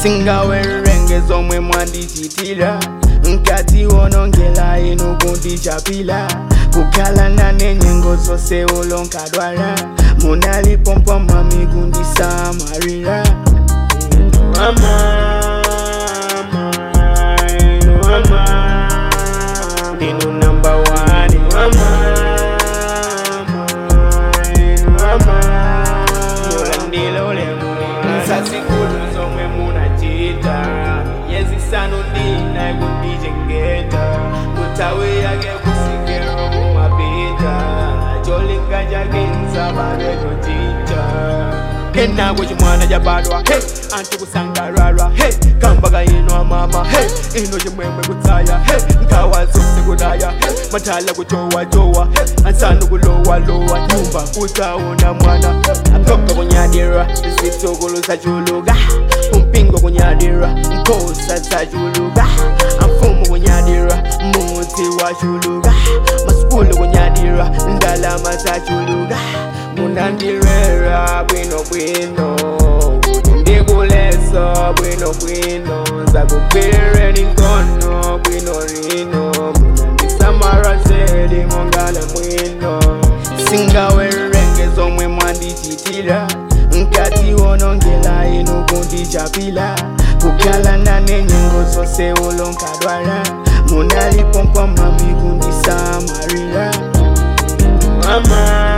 Singawerenge zomwe mwandichitira nkati wonongela inu kundichapila kukhala nane nyengo zonse olonkadwala munalipompa mami kundisamarira mama inu number one mulandilole msasikulu zomwe munachita yezisano ndina kundijengeta kutawi yake kusikero mumapita cholinga chake nsabarekochicha kena kuchimwana jabadwa hey anti kusangarara hey kambaga ino mama hey ino chimwemwe kutsaya hey nkawa zonse kudaya hey mathala kuchowa chowa hey ansanu kulowa lowa nyumba kutaona mwana aptoka kunyadira zitsogolo zachuluka umpingo kunyadira nkosa zachuluka amfumo kunyadira muti wachuluka masukulu kunyadira ndalama zachuluka munandirera bwino bwino ndikuleso bwino bwino zakupire ninkono bwino rino munandisamara zedi mongala mwino singawerenge zomwe mwandichitira nkati wonongela inu kundichapila kukhala nane nyengo zonse olonkadwala munalipompa mami kundisamarira mama